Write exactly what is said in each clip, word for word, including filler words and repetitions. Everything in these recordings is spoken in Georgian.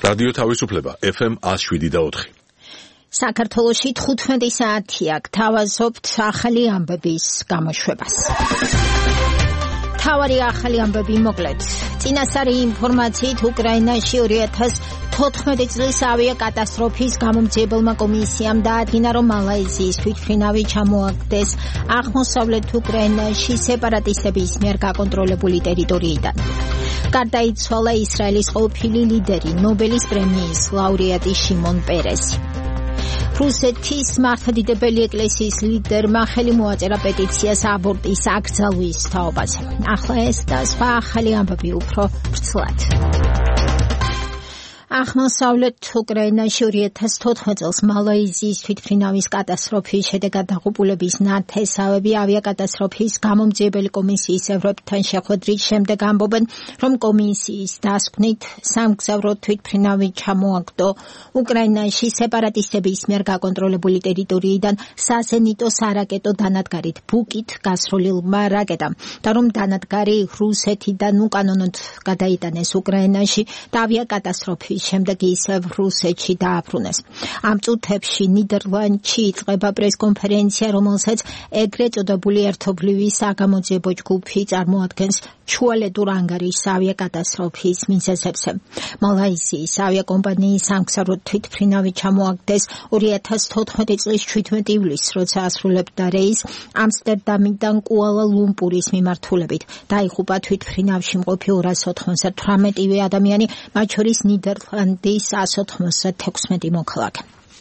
რადიო თავისუფლება ეფ ემ one oh seven და four. საქართველოში თხუთმეტი საათია გთავაზობთ ახალი ამბების გამოშვებას. თავარი ახალი ამბები მოკლედ. წინასწარი ინფორმაციით უკრაინაში two thousand fourteen წლის ავიაკატასტროფის გამომძიებელმა კომისიამ დაადგინა, რომ მალაიზიის თვითმფრინავი ჩამოაგდეს აღმოსავლეთ უკრაინაში სეპარატისტების მიერ გაკონტროლებული ტერიტორიიდან. გარდაიცვალა ისრაელის ყოფილი ლიდერი, ნობელის პრემიის ლაურეატი შიმონ პერესი. რუსეთის მართლმადიდებელი ეკლესიის ლიდერმა ხელი მოაწერა პეტიციას აბორტის აკრძალვის თაობაზე. ახლა ეს და სხვა ახალი ამბები უფრო ვრცლად. აღმოსავლეთ უკრაინაში two thousand fourteen წელს მალაიზიის თვითმფრინავის კატასტროფის შედეგად დაღუპულების ნათესავები ავიაკატასტროფის გამომძიებელი კომისიის ევროპთან შეხვედრის შემდეგ ამბობენ, რომ კომისიის დასკვნით სამგზავრო თვითმფრინავი ჩამოაგდო უკრაინაში სეპარატისტების მიერ გაკონტროლებული ტერიტორიიდან საზენიტო სარაკეტო დანადგარით ბუკით გასრულილმა რაკეტამ და რომ დანადგარი რუსეთიდან უკანონოდ გადაიტანეს უკრაინაში და ავიაკატასტროფის შემდეგ ისევ რუსეთში დააბრუნეს. ამ წუთებში ნიდერლანდში იწყება პრესკონფერენცია, რომელსაც ეგრეთ წოდებული ერთობლივი საგამოძიებო ჯგუფი წარმოადგენს ჩუალედურ ანგარიშს ავიაკატასტროფის მიზეზებზე. მალაიზიის ავიაკომპანიის სამგზავრო თვითმფრინავი ჩამოაგდეს two thousand fourteen წლის seventeen ივლისს, როცა ასრულებდა რეისს ამსტერდამიდან კუალა-ლუმპურის მიმართულებით. დაიღუპა თვითმფრინავში მყოფი two hundred ninety-eight ადამიანი, მათ შორის ნიდერლანდის one hundred ninety-six მოქალაქე.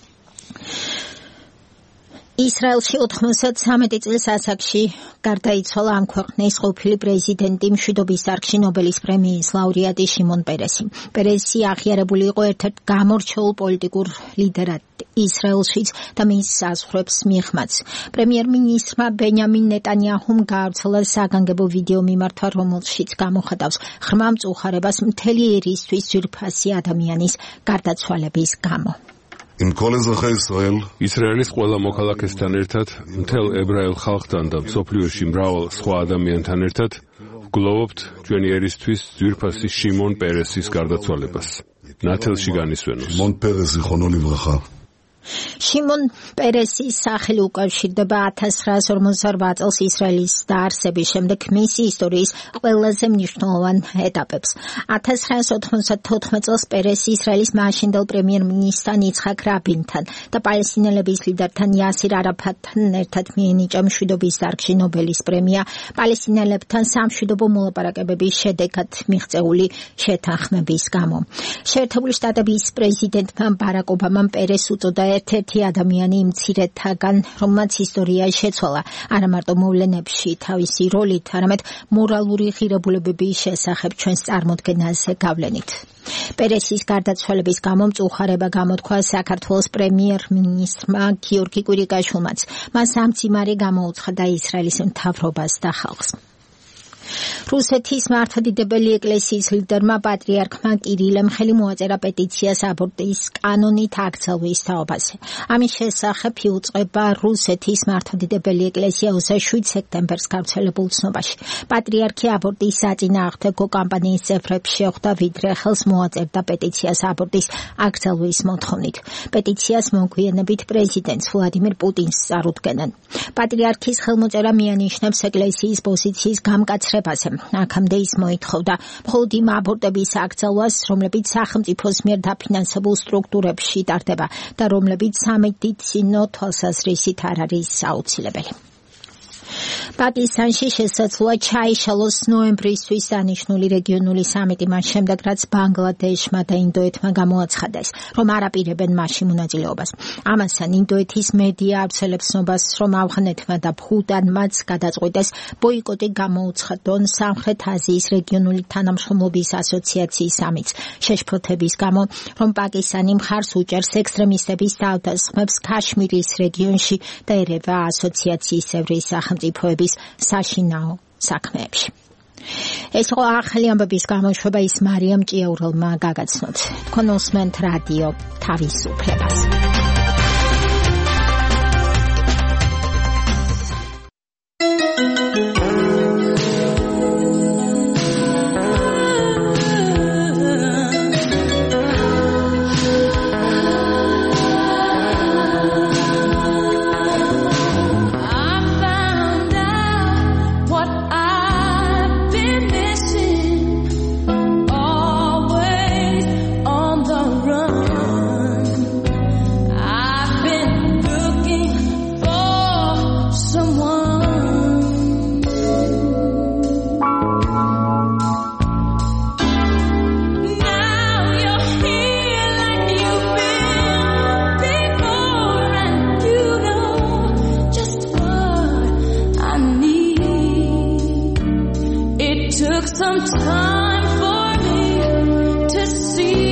ისრაელში ninety-three წლის ასაკში გარდაიცვალა ამ ქვეყნის ყოფილი პრეზიდენტი, მშვიდობის დარგში ნობელის პრემიის ლაურეატი შიმონ პერესი. პერესი აღიარებული იყო ერთ-ერთ გამორჩეულ პოლიტიკურ ლიდერად ისრაელშიც და მის საზღვრებს მიღმაც. პრემიერ-მინისტრმა ბენიამინ ნეტანიაჰუმ გაავრცელა საგანგებო ვიდეო მიმართვა, რომელშიც გამოხატავს ღრმა მწუხარებას მთელი ერისთვის ძვირფასი ადამიანის გარდაცვალების გამო. ისრაელის ყველა მოქალაქესთან ერთად, მთელ ებრაელ ხალხთან და მსოფლიოში მრავალ სხვა ადამიანთან ერთად ვგლოვობთ ჩვენი ერისთვის ძვირფასი შიმონ პერესის გარდაცვალებას. ნათელში განისვენოს. შიმონ პერესის სახელი უკავშირდება nineteen forty-eight წელს ისრაელის დაარსების შემდეგ მისი ისტორიის ყველაზე მნიშვნელოვან ეტაპებს. nineteen ninety-four წელს პერესი ისრაელის მაშინდელ პრემიერ-მინისტრთან იცხაკ რაბინთან და პალესტინელების ლიდერთან იასირ არაფატთან ერთად მიენიჭა მშვიდობის დარგში ნობელის პრემია პალესტინელებთან სამშვიდობო მოლაპარაკებების შედეგად მიღწეული შეთანხმების გამო. შეერთებული შტატების პრეზიდენტმა ბარაკ ობამამ პერესს უწოდა ერთ-ერთი ადამიანი მცირეთაგან, რომელმაც ისტორია შეცვალა არა მარტო მოვლენებში თავისი როლით, არამედ მორალური ღირებულებების შესახებ ჩვენს წარმოდგენაზე გავლენით. პერესის გარდაცვალების გამო მწუხარება გამოთქვა საქართველოს პრემიერ-მინისტრმა გიორგი კვირიკაშვილმაც. მას ამ მძიმარე გამოუცხადა ისრაელის მთავრობას და ხალხს. რუსეთის მართლმადიდებელი ეკლესიის ლიდერმა პატრიარქმა კირილემ ხელი მოაწერა პეტიციას აბორტის კანონით აკრძალვის თაობაზე. ამის შესახებ იუწყება რუსეთის მართლმადიდებელი ეკლესია seventh სექტემბერს გავრცელებულ ცნობაში. პატრიარქი აბორტის საწინააღმდეგო კამპანიის წევრებს შეხვდა, ვიდრე ხელს მოაწერდა პეტიციას აბორტის აკრძალვის მოთხოვნით. პეტიციას მოგვიანებით პრეზიდენტს ვლადიმირ პუტინს წარუდგენენ. პატრიარქის ხელმოწერა მიანიშნებს ეკლესიის პოზიციის გამკაცრებას. აქამდე ის მოითხოვდა მხოლოდ იმ აბორტების აკრძალვას, რომლებიც სახელმწიფოს მიერ დაფინანსებულ სტრუქტურებში ტარდება და რომლებიც სამედიცინო თვალსაზრისით არ არის აუცილებელი. პაკისტანში შესაძლოა ჩაიშალოს ნოემბრისთვის დანიშნული რეგიონული სამიტი მას შემდეგ, რაც ბანგლადეშმა და ინდოეთმა გამოაცხადეს, რომ არ აპირებენ მასში მონაწილეობას. ამასთან ინდოეთის მედია ავრცელებს ცნობას, რომ ავღანეთმა და ბჰუტანმაც გადაწყვიტეს ბოიკოტი გამოუცხადონ სამხრეთ აზიის რეგიონული თანამშრომლობის ასოციაციის სამიტს, შეშფოთების გამო, რომ პაკისტანი მხარს უჭერს ექსტრემისტების თავდასხმებს ქაშმირის რეგიონში და ერევა ასოციაციის წევრი სახელმწიფოების საშინაო საქმეებში. ეს იყო ახალი ამბების გამოშვება, ის მარიამ ჭიაურელმა გაგაცნოთ. თქვენ უსმენთ რადიო თავისუფლებას. some time for me to see.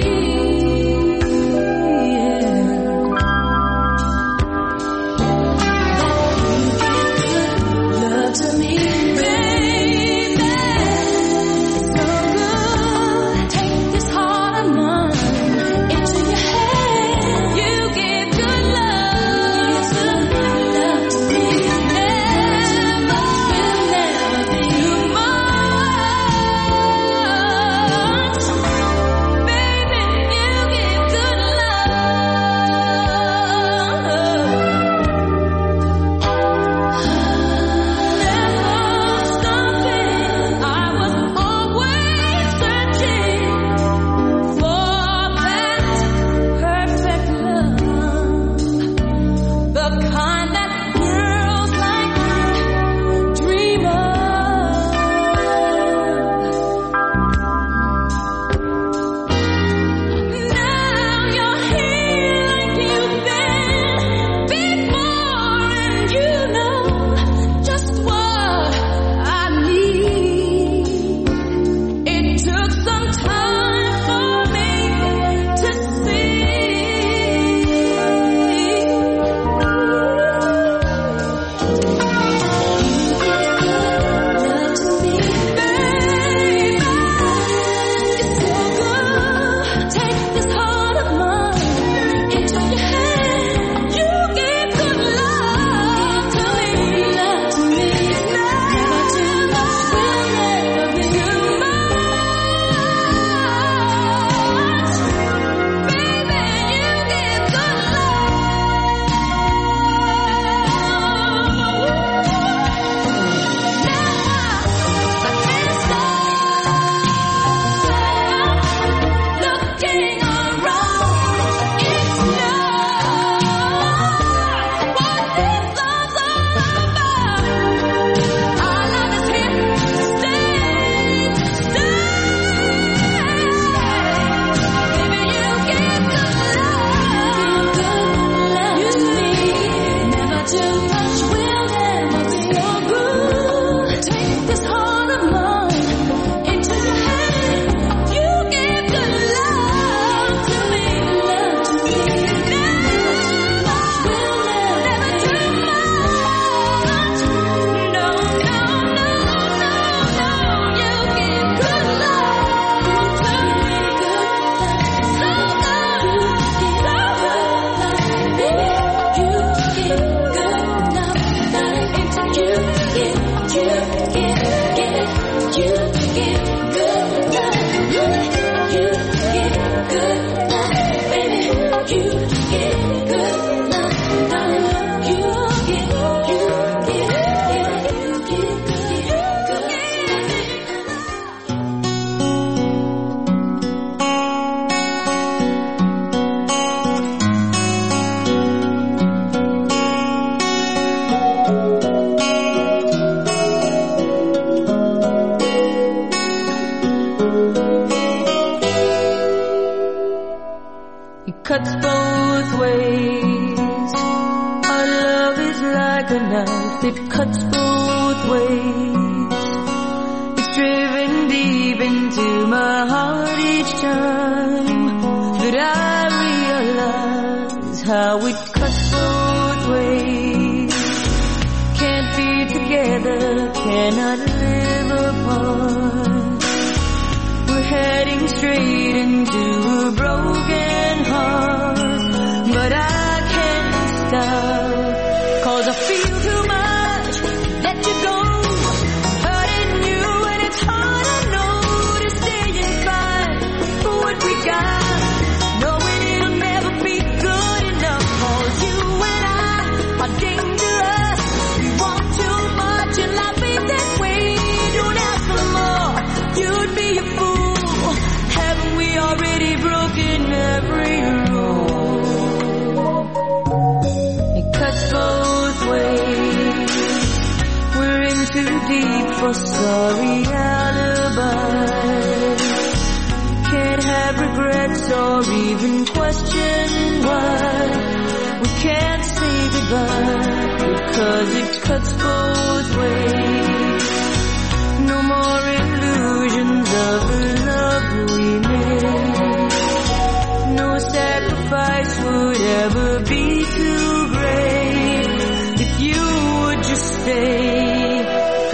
cuts both ways. Our love is like a knife, it cuts both ways. It's driven deep into my heart each time that I realize how it cuts both ways. Can't be together, cannot live apart. We're heading straight into a broken heart, but I can't stop, 'cause I feel too much to let you go. Hurting you and it's hard, I know, to stay inside for what we got, knowing it'll never be good enough. 'Cause you and I are dangerous. We want too much and life ain't that way. Don't ask for more, you'd be a fool. Haven't we already broken every rule? It cuts both ways. We're in too deep for sorry alibis. Can't have regrets or even question why we can't say goodbye, because it cuts both ways. No more illusion.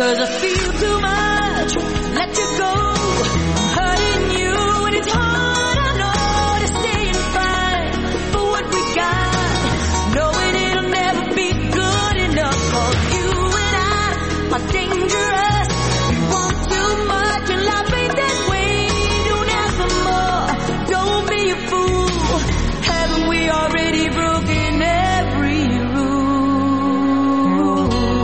'cause I feel too much. Let you go, hurting you, and it's hard, I know, to stay and fight for what we got, knowing it'll never be good enough. For you and I are dangerous. We want too much, and life ain't that way. Don't ask for more, don't be a fool. Haven't we already broken every rule?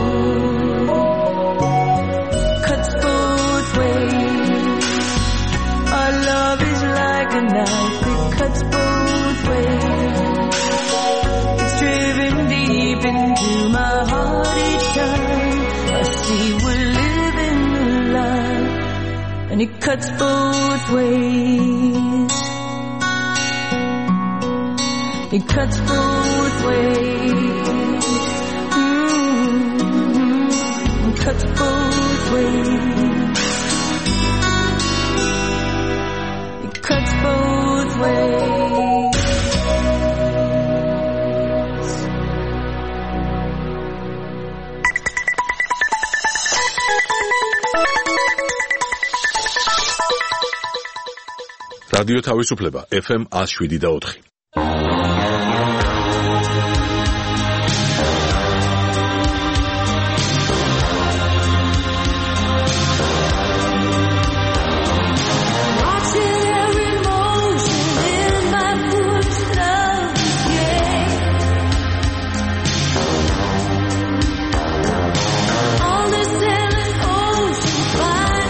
Cuts both ways. Our love is like a knife, it cuts both ways. It's driven deep into my heart each time I see we're living a lie, and it cuts both ways. It cuts both ways. Mm-hmm. It cuts both ways. It cuts both ways. რადიო თავისუფლება ეფ ემ one oh seven და four.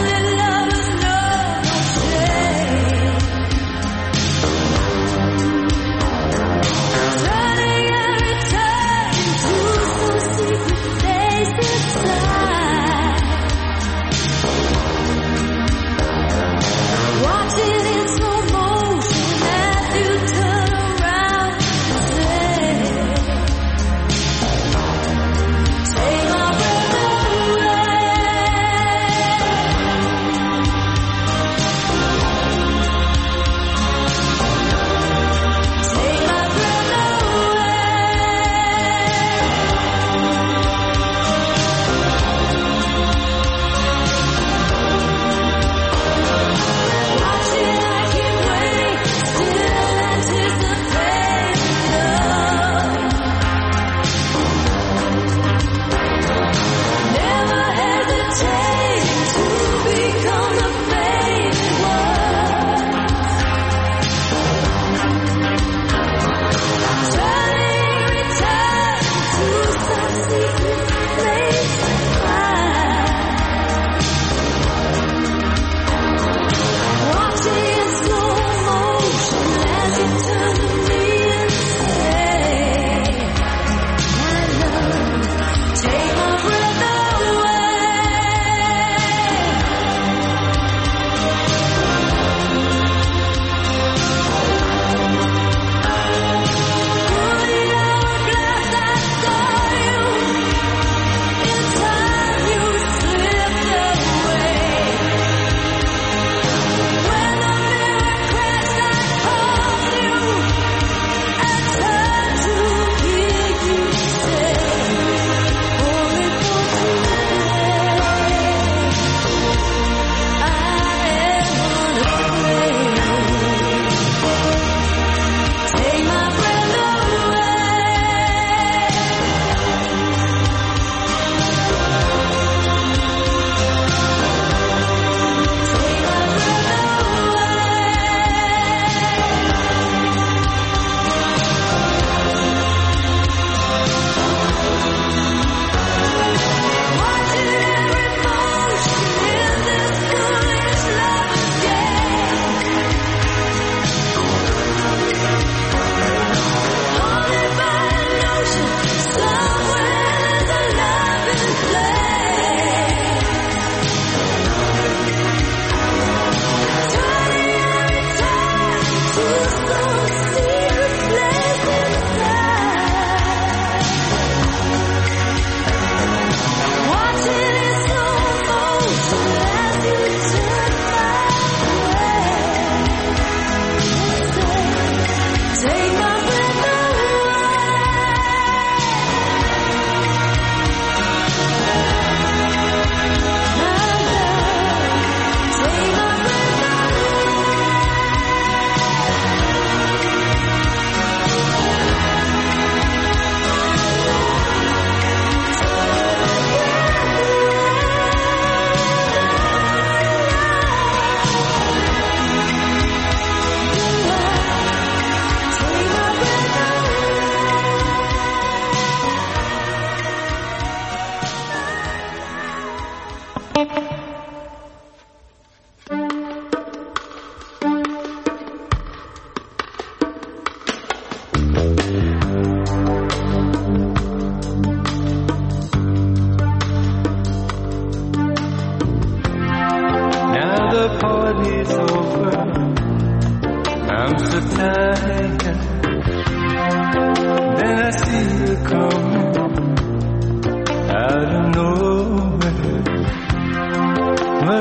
All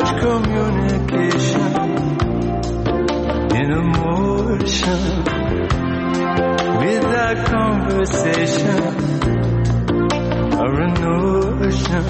much communication in emotion without conversation or a notion.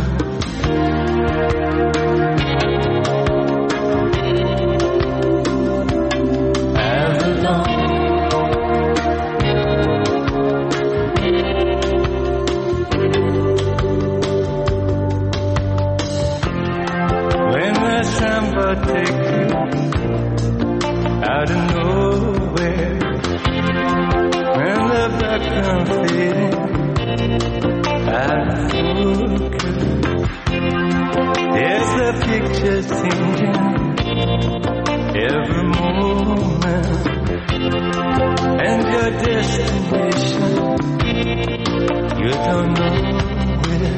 Take you out of nowhere when the background fading out of focus. There's the picture changing every moment, and your destination you don't know where.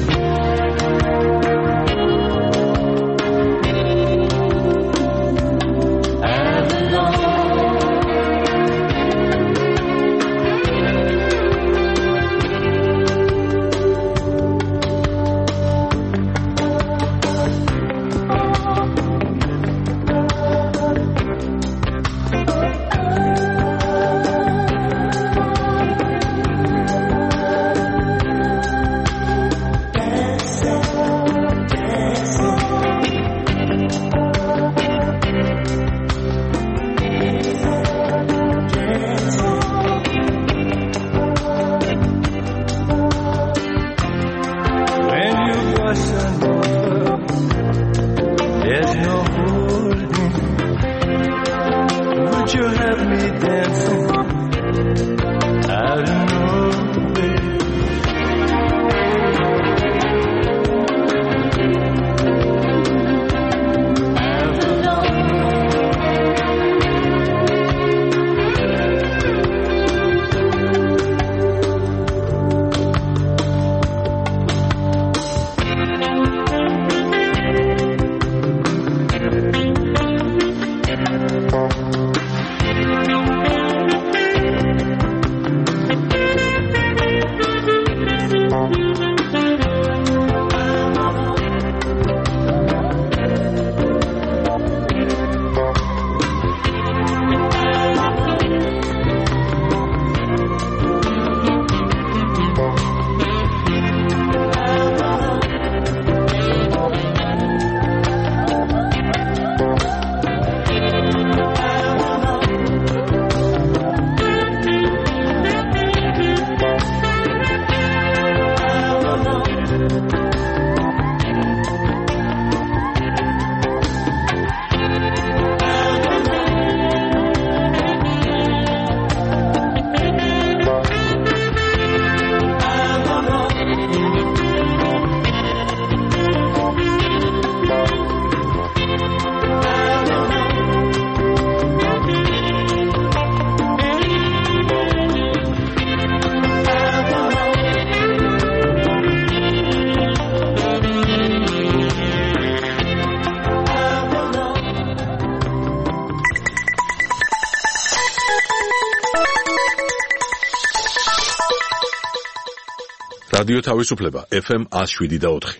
რადიო თავისუფლება ეფ ემ one oh seven და four.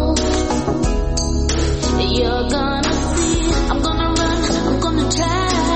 You're gonna see, I'm gonna run, I'm gonna try.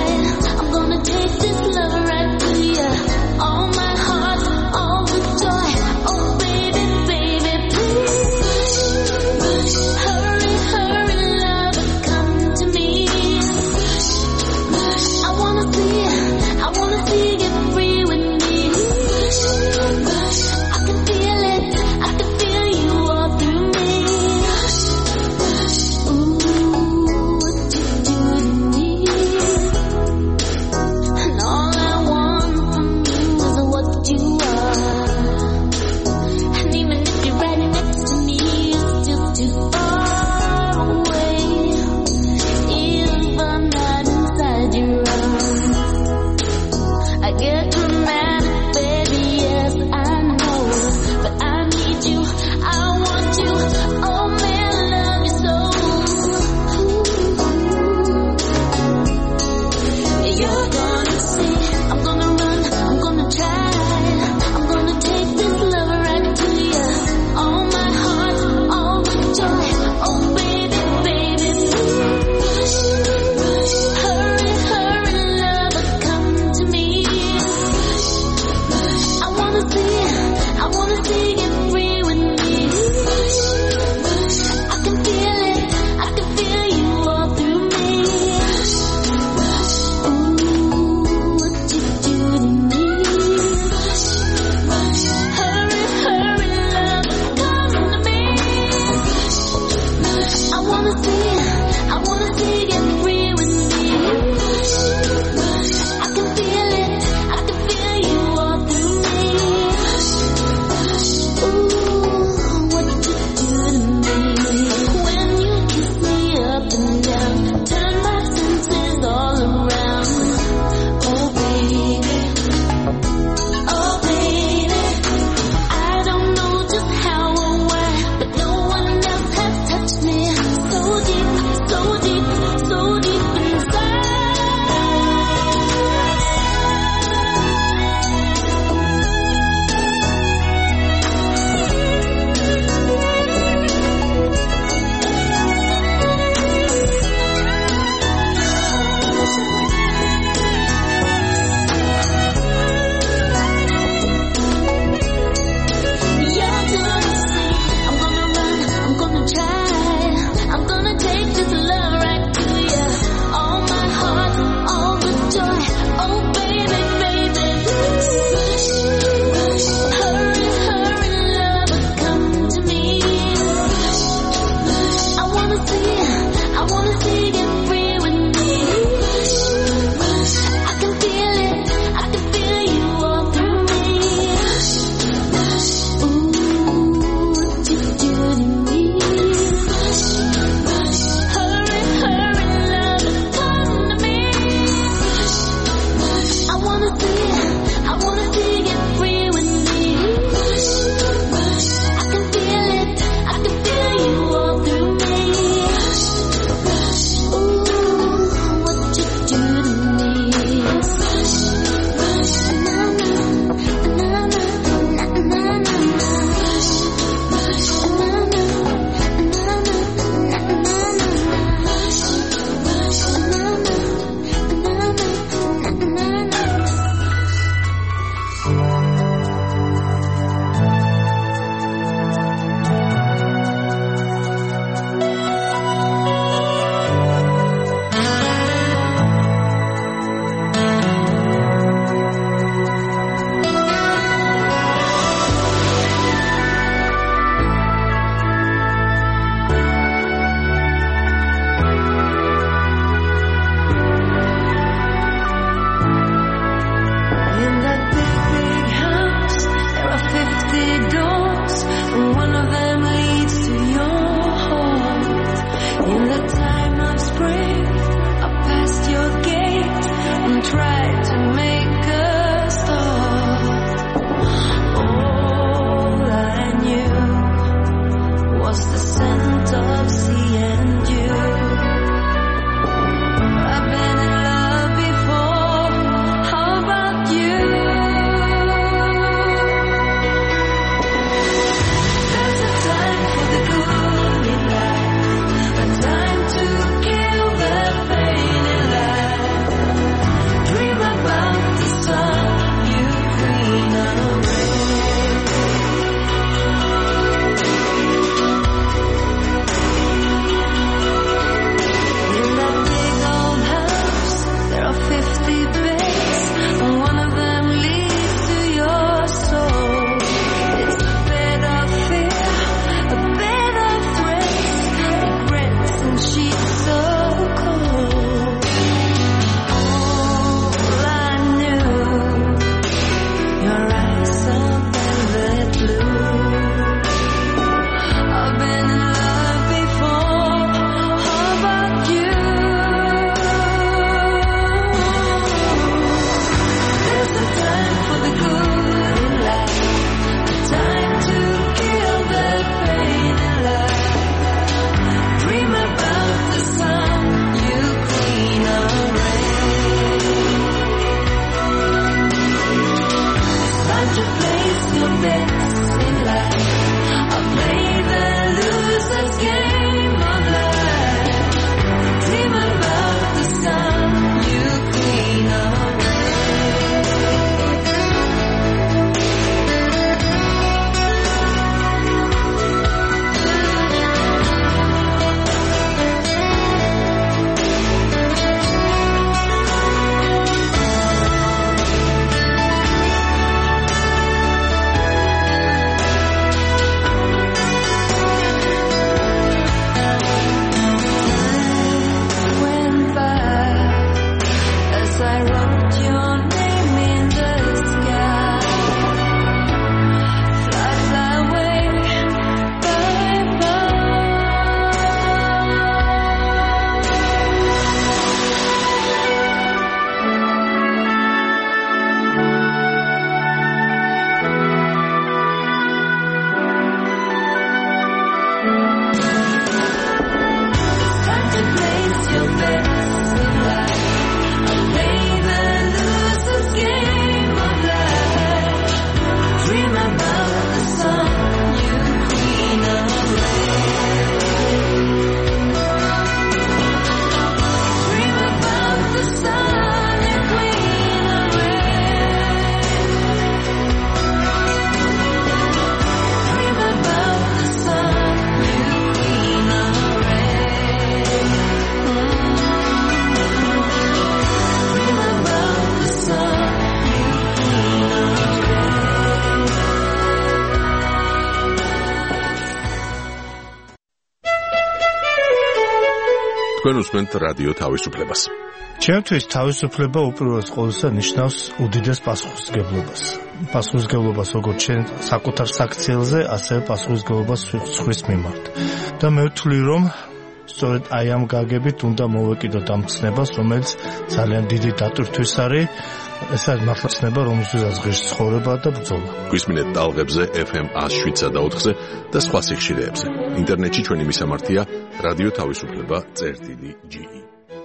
თქვენ უსმენთ რადიო თავისუფლებას. ჩემთვის თავისუფლება უპირველეს ყოვლისა ნიშნავს უდიდეს პასუხისმგებლობას. პასუხისმგებლობას როგორც ჩვენ საკუთარ საქციელზე, ასევე პასუხისმგებლობას სხვის მიმართ. და მე ვთვლი, რომ სწორედ აი ამ გაგებით უნდა მოვეკიდოთ ამ ცნებას, რომელიც ძალიან დიდი დატვირთვის არის. ეს არის მართლა ცნება, რომელსაც ღირს ცხოვრება და ბრძოლა. გვისმინეთ ტალღებზე ეფ ემ one oh seven point four და სხვა სიხშირეებზე. ინტერნეტში ჩვენი მისამართია რადიო თავისუფლება წერტილი ჯი ი.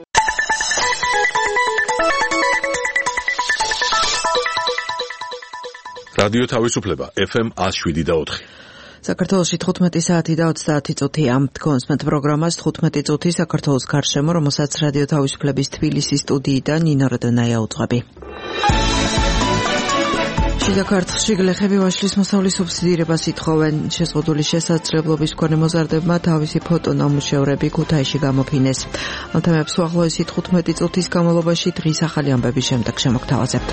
რადიო თავისუფლება ეფ ემ one oh seven point four. საქართველოში თხუთმეტი საათი და ოცდაათი წუთია. თქვენსმენთ პროგრამას თხუთმეტი წუთი საქართველოს გარშემო, რომელსაც რადიო თავისუფლების თბილისის სტუდიიდან ნინო როდონაია უძღვები. შიდა ქართლში გლეხები ვაშლის მოსავლის სუბსიდირებას ითხოვენ. შეზღუდული შესაძლებლობის მქონე მოზარდებმა თავისი ფოტონამუშევრები ქუთაისში გამოფინეს. ამ თემებს უახლოესი თხუთმეტი წუთის განმავლობაში დღის ახალი ამბების შემდეგ შემოგთავაზებთ.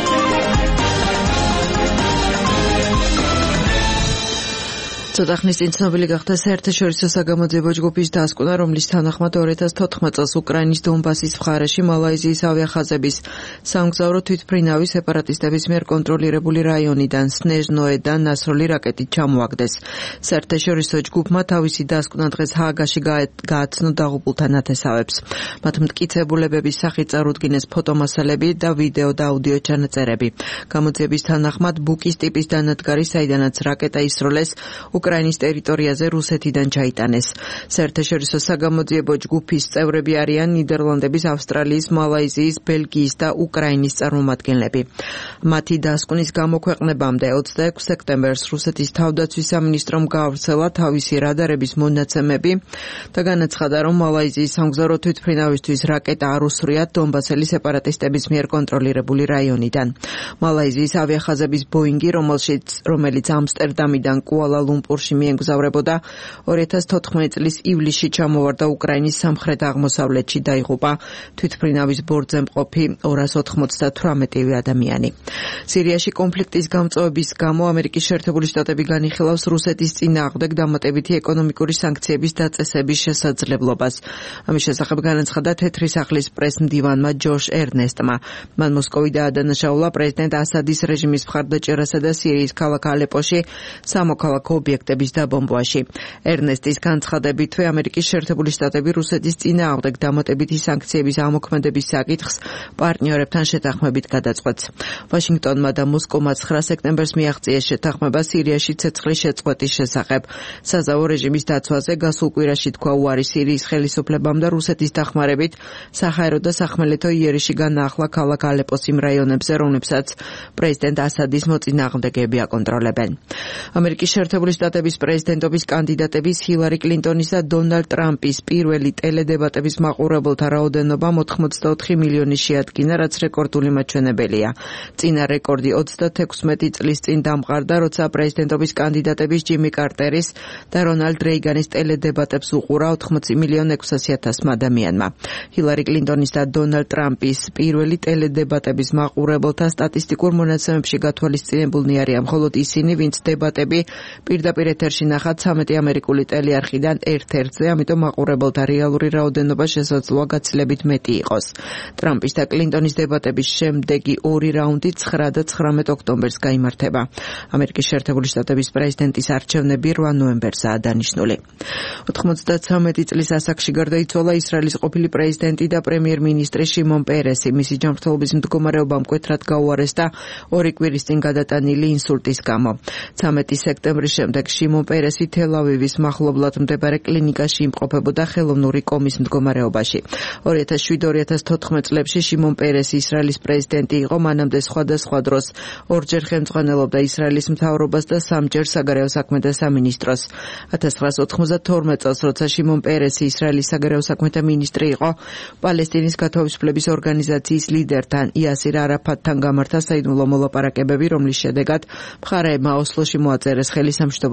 ცოტა ხნის წინ ცნობილი გახდა საერთაშორისო საგამოძიებო ჯგუფის დასკვნა, რომლის თანახმად ორი ათას თოთხმეტ წელს უკრაინის დონბასის მხარეში მალაიზიის ავიახაზების სამგზავრო თვითმფრინავი სეპარატისტების მიერ კონტროლირებული რაიონიდან სნეჟნოედან ნასროლი რაკეტით ჩამოაგდეს. საერთაშორისო ჯგუფმა თავისი დასკვნა დღეს ჰააგაში გააცნო დაღუპულთა ნათესავებს. მათ მტკიცებულებების სახით წარუდგინეს ფოტომასალები და ვიდეო და აუდიო ჩანაწერები. გამოძიების თანახმად ბუკის ტიპის დანადგარი, საიდანაც რაკეტა ისროლეს, უკრაინის ტერიტორიაზე რუსეთიდან ჩაიტანეს. საერთაშორისო საგამოძიებო ჯგუფის წევრები არიან ნიდერლანდების, ავსტრალიის, მალაიზიის, ბელგიის და უკრაინის წარმომადგენლები. მათი დასკვნის გამოქვეყნებამდე ოცდაექვსი სექტემბერს რუსეთის თავდაცვის სამინისტრომ გაავრცელა თავისი რადარების მონაცემები და განაცხადა, რომ მალაიზიის სამგზავრო თვითმფრინავისთვის რაკეტა არ უსვრიათ დონბასელი სეპარატისტების მიერ კონტროლირებული რაიონიდან. მალაიზიის ავიახაზების ბოინგი, რომელიც ამსტერდამიდან კუალა-ლუმპურში მიემგზავრებოდა, ორი ათას თოთხმეტი წლის ივლისში ჩამოვარდა უკრაინის სამხრეთ აღმოსავლეთში, დაიღუპა თვითმფრინავის ბორტზე მყოფი ორას ოთხმოცდათვრამეტი ადამიანი. სირიაში კონფლიქტის გამწვავების გამო ამერიკის შეერთებული შტატები განიხილავს რუსეთის წინააღმდეგ დამატებითი ეკონომიკური სანქციების დაწესების შესაძლებლობას. ამის შესახებ განაცხადა თეთრი სახლის პრეს-მდივანმა ჯოშ ერნესტმა. მან მოსკოვი დაადანაშაულა პრეზიდენტ ასადის რეჟიმის მხარდაჭერასა და სირიის ქალაქ ალეპოში სამოქალაქო ობიექტების დაბომბვაში. ერნესტის განცხადებითვე ამერიკის შეერთებული შტატები რუსეთის წინააღმდეგ დამატებითი სანქციების ამოქმედების საკითხს პარტნიორებთან შეთანხმებით გადაწყვეტს. ვაშინგტონმა და მოსკოვმა ცხრა სექტემბერს მიაღწიეს შეთანხმება სირიაში ცეცხლის შეწყვეტის შესახებ. საზავო რეჟიმის დაცვაზე გასულ კვირაში თქვა უარი სირიის ხელისუფლებამ და რუსეთის დახმარებით საჰაერო და სახმელეთო იერიში განაახლა ქალაქ ალეპოს იმ რაიონებზე, რომლებსაც პრეზიდენტ ასადის მოწინააღმდეგეები აკონტროლებენ. ამერიკის შეერთებული შტატების პრეზიდენტობის კანდიდატების ჰილარი კლინტონის და დონალდ ტრამპის პირველი ტელედებატების მაყურებელთა რაოდენობა ოთხმოცდაოთხი მილიონი შეადგინა, რაც რეკორდული მაჩვენებელია. წინა რეკორდი ოცდათექვსმეტი წლის წინ დამყარდა, როცა პრეზიდენტობის კანდიდატების ჯიმი კარტერის და რონალდ რეიგანის ტელედებატებს უყურა ოთხმოცი მილიონი ექვსასი ათასმა ადამიანმა. ჰილარი კლინტონის და დონალდ ტრამპის პირველი ტელედებატების მაყურებელთა სტატისტიკურ მონაცემებში გათვალისწინებულნი არიან მხოლოდ ისინი, ვინც დებატები პირდაპირ ეთერში ნახა ცამეტი ამერიკული ტელეარხიდან ერთ-ერთზე, ამიტომ მაყურებელთა რეალური რაოდენობა შესაძლოა გაცილებით მეტი იყოს. ტრამპის და კლინტონის დებატების შემდეგი ორი რაუნდი ცხრა და ცხრამეტ ოქტომბერს გაიმართება. ამერიკის შეერთებული შტატების პრეზიდენტის არჩევნები რვა ნოემბერსაა დანიშნული. ოთხმოცდათრამეტი წლის ასაკში გარდაიცვალა ისრაელის ყოფილი პრეზიდენტი და პრემიერ-მინისტრი შიმონ პერესი. მისი ჯანმრთელობის მდგომარეობა მკვეთრად გაუარესდა ორი კვირის წინ გადატანილი ინსულტის გამო. ცამეტი სექტემბრის შემდეგ შიმონ პერესი თელ-ავივის მახლობლად მდებარე კლინიკაში იმყოფებოდა ხელოვნური კომის მდგომარეობაში. ორი ათას შვიდ ორი ათას თოთხმეტ წლებში შიმონ პერესი ისრაელის პრეზიდენტი იყო, მანამდე სხვადასხვა დროს ორჯერ ხელმძღვანელობდა ისრაელის მთავრობას და სამჯერ საგარეო საქმეთა სამინისტროს. ათას ცხრაასა ოთხმოცდათორმეტ წელს, როცა შიმონ პერესი ისრაელის საგარეო საქმეთა მინისტრი იყო, პალესტინის გათავისუფლების ორგანიზაციის ლიდერთან იასირ არაფატთან გამართა საიდუმლო მოლაპარაკებები, რომლის შედეგად მხარეებმა ოსლოში მოაწერეს ხელისამშტობო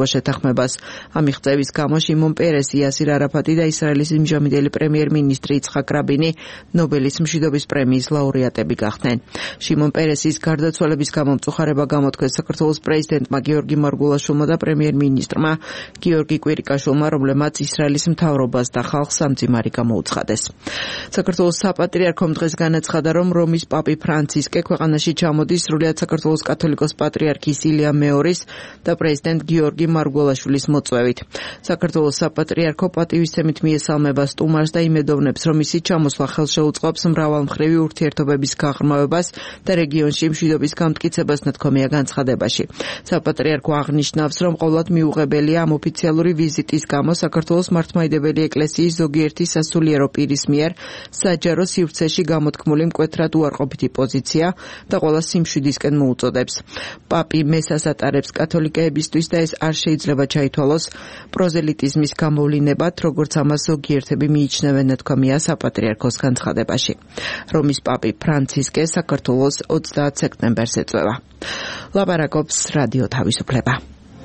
ეთანხმება შეთანხმებას. ამ მიღწევის გამო შიმონ პერესი, იასირ არაფატი და ისრაელის იმჟამებელი პრემიერ-მინისტრი იცხაკ რაბინი ნობელის მშვიდობის პრემიის ლაურეატები გახდნენ. შიმონ პერესის გარდაცვალების გამო მწუხარება გამოთქვეს საქართველოს პრეზიდენტმა გიორგი მარგულაშვილმა და პრემიერ-მინისტრმა გიორგი კვირიკაშვილმა, რომლებმაც ისრაელის მთავრობას და ხალხს სამძიმარი გამოუცხადეს. საქართველოს საპატრიარქომ დღეს განაცხადა, რომ რომის პაპი ფრანცისკე ქვეყანაში ჩამოდის სრულიად საქართველოს კათოლიკოს პატრიარქის ილია მეორის და პრეზიდენტ გიორგი მარგულაშვილის მოწვევით. საქართველოს საპატრიარქო პატივისცემით მიესალმება სტუმარს და იმედოვნებს, რომ მისი ჩამოსვლა ხელშეუწყობს მრავალმხრივი ურთიერთობების გაღრმავებას და რეგიონში მშვიდობის გამტკიცებას ნათქვამია განცხადებაში. საპატრიარქო აღნიშნავს, რომ ყოვლად მიუღებელია ამ ოფიციალური ვიზიტის გამო საქართველოს მართლმადიდებელი ეკლესიის ზოგიერთი სასულიერო პირის მიერ საჯარო სივრცეში გამოთქმული მკვეთრად უარყოფითი პოზიცია და ყველა სიმშვიდისკენ მოუწოდებს. პაპი მესას ატარებს კათოლიკეებისთვის და ეს არ შეიძლება ჩაითვალოს პროზელიტიზმის გამოვლინებად, როგორც ამას ზოგიერთები მიიჩნევენ, ნათქვამია საპატრიარქოს განცხადებაში. რომის პაპი ფრანცისკე საქართველოს ოცდაათ სექტემბერს ეწვევა. ლაპარაკობს რადიო თავისუფლება.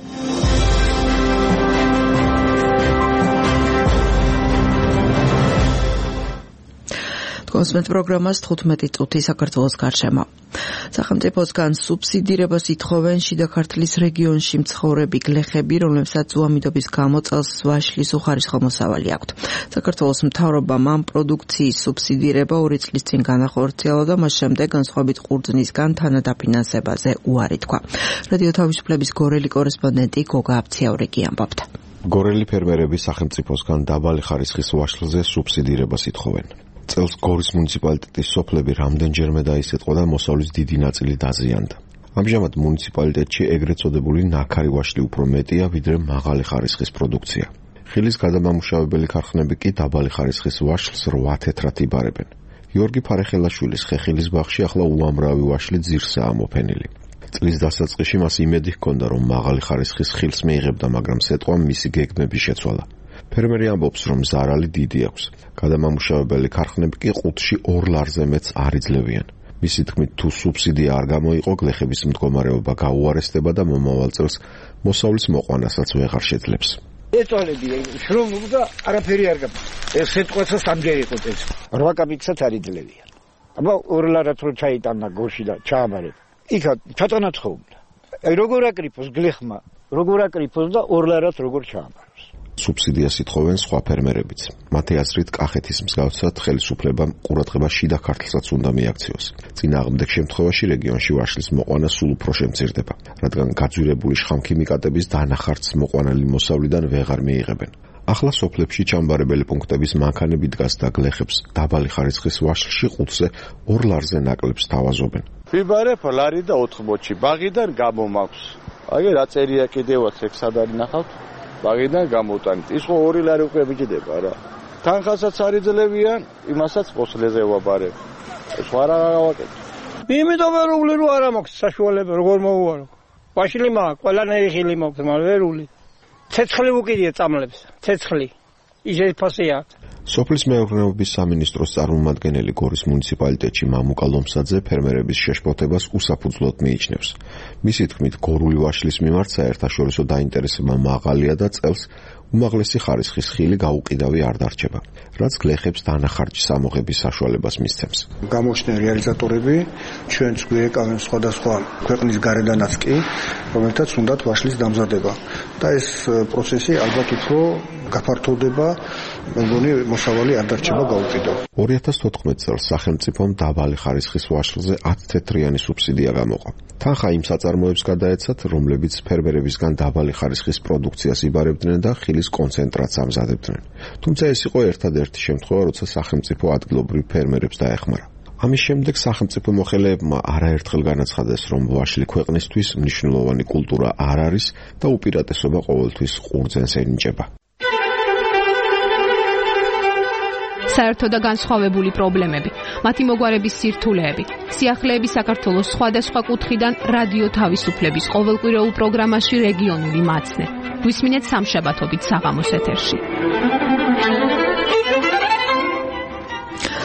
კონსმეთ პროგრამას თხუთმეტი წუთი საქართველოს გარშემო. სახელმწიფოსგან სუბსიდირებას ითხოვენ შიდა ქართლის რეგიონში მცხოვრები გლეხები, რომლებსაც ზუამიდობის გამო წელს ვაშლის უხარისხო მოსავალი აქვთ. საქართველოს მთავრობამ ამ პროდუქციის სუბსიდირება ორი წლის წინ განახორციელა და მას შემდეგ განსხვავებით ყურძნისგან თანადაფინანსებაზე უარი თქვა. რადიო თავისუფლების გორელი კორესპონდენტი გოგა აბციაურიკი ამბობდა. გორელი ფერმერები სახელმწიფოსგან დაბალი ხარისხის ვაშლზე სუბსიდირებას ითხოვენ. წელს გორის მუნიციპალიტეტის სოფლები რამდენჯერმე დაისეთყვა და მოსავლის დიდი ნაწილი დაზიანდა. ამჟამად მუნიციპალიტეტში ეგრეთ წოდებული ნაქარი ვაშლი უფრო მეტია, ვიდრე მაღალი ხარისხის პროდუქცია. ხილის გადამამუშავებელი ქარხნები კი დაბალი ხარისხის ვაშლს რვა თეთრად იბარებენ. გიორგი ფარეხელაშვილის ხეხილის ბაღში ახლა უამრავი ვაშლი ძირსაა მოფენილი. წლის დასაწყისში მას იმედი ჰქონდა, რომ მაღალი ხარისხის ხილს მიიღებდა, მაგრამ სეტყვამ მისი გეგმები შეცვალა. ფერმერი ამბობს, რომ ზარალი დიდი აქვს. გადამამუშავებელი ქარხნები კი ყუთში ორ ლარზე მეც არ იძლევიან. მისი თქმით, თუ სუბსიდია არ გამოიყო, გლეხების მდგომარეობა გაუარესდება და მომავალ წელს მოსავლის მოყვანასაც ვეღარ შეძლებს. ეწოლები შრომობ და არაფერი არ გაქვს. ეს სიტყვასაც ამჯერ იყო ეს. რვა კაპიკსაც არ იძლევიან. აბა ორ ლარად რო ჩაიტანა გორში და ჩააბარებ. იქა ჩატანა ცხოვრობდა. აი როგორ აკრიფოს გლეხმა, როგორ აკრიფოს და ორ ლარად როგორ ჩააბაროს. სუბსიდიას ითხოვენ სხვა ფერმერებიც. მათი აზრით, კახეთის მსგავსად ხელისუფლებამ ყურადღება შიდა ქართლსაც უნდა მიაქციოს. წინააღმდეგ შემთხვევაში რეგიონში ვაშლის მოყვანა სულ უფრო შემცირდება, რადგან გაძვირებული შხამქიმიკატების დანახარც მოყვანილი მოსავლიდან ვეღარ მიიღებენ. ახლა სოფლებში ჩამბარებელი პუნქტების მანქანები დგას და გლეხებს დაბალი ხარისხის ვაშლში ყუთზე ორ ლარზე ნაკლებს თავაზობენ. ვიბარებ ლარი და ოთხ ბოჩი, ბაღიდან გამომაქვს. აგერ რა წერია კიდევაც ეგ სად არის ნახავთ? ბაღიდან გამოტანით. ის ხო ორი ლარი უკვე ბიჭდება რა. თანხასაც არ იძლებიან, იმასაც პოსლეზე ვაბარებ. სხვა რა გავაკეთე. იმიტომ რომ რული რო არ მაქვს საშუალება, როგორ მოუარო. ვაშლი მაქვს, ყველანაირი ხილი მაქვს, მაგრამ ვერული. ცეცხლი უკიდია წამლებს, ცეცხლი. ისე ფასია. სოფლის მეურნეობის სამინისტროს წარმომადგენელი გორის მუნიციპალიტეტში მამუკა ლომსაძე ფერმერების შეშფოთებას უსაფუძვლოდ მიიჩნევს. მისი თქმით, გორული ვაშლის მიმართ საერთაშორისო დაინტერესება მაღალია და წელს უმაღლესი ხარისხის ხილი გაუყიდავი არ დარჩება, რაც გლეხებს დანახარჯის ამოღების საშუალებას მისცემს. გამოჩნდნენ რეალიზატორები, ჩვენც გვიეკავენ სხვადასხვა ქვეყნის გარედანაც კი, რომელთაც უნდათ ვაშლის დამზადება. და ეს პროცესი ალბათ უფრო გაფართოვდება, მეგონი მოსავალი არ დარჩება გაუყიდო. ორი ათას თოთხმეტ წელს სახელმწიფომ დაბალი ხარისხის ვაშლზე ათი თეთრიანი სუბსიდია გამოყო. თანხა იმ საწარმოებს გადაეცათ, რომლებიც ფერმერებისგან დაბალი ხარისხის პროდუქციას იბარებდნენ და ხილის კონცენტრატს ამზადებდნენ. თუმცა ეს იყო ერთადერთი შემთხვევა, როცა სახელმწიფო ადგილობრივ ფერმერებს დაეხმარა. ამის შემდეგ სახელმწიფო მოხელეებმა არაერთხელ განაცხადეს, რომ ვაშლი ქვეყნისთვის მნიშვნელოვანი კულტურა არ არის და უპირატესობა ყოველთვის ყურძენს ენიჭება. საერთო და განსხვავებული პრობლემები, მათი მოგვარების სირთულეები, სიახლეები საქართველოს სხვადასხვა კუთხიდან რადიო თავისუფლების ყოველკვირეულ პროგრამაში რეგიონული მაცნე. გვისმინეთ სამშაბათობით საღამოს ეთერში.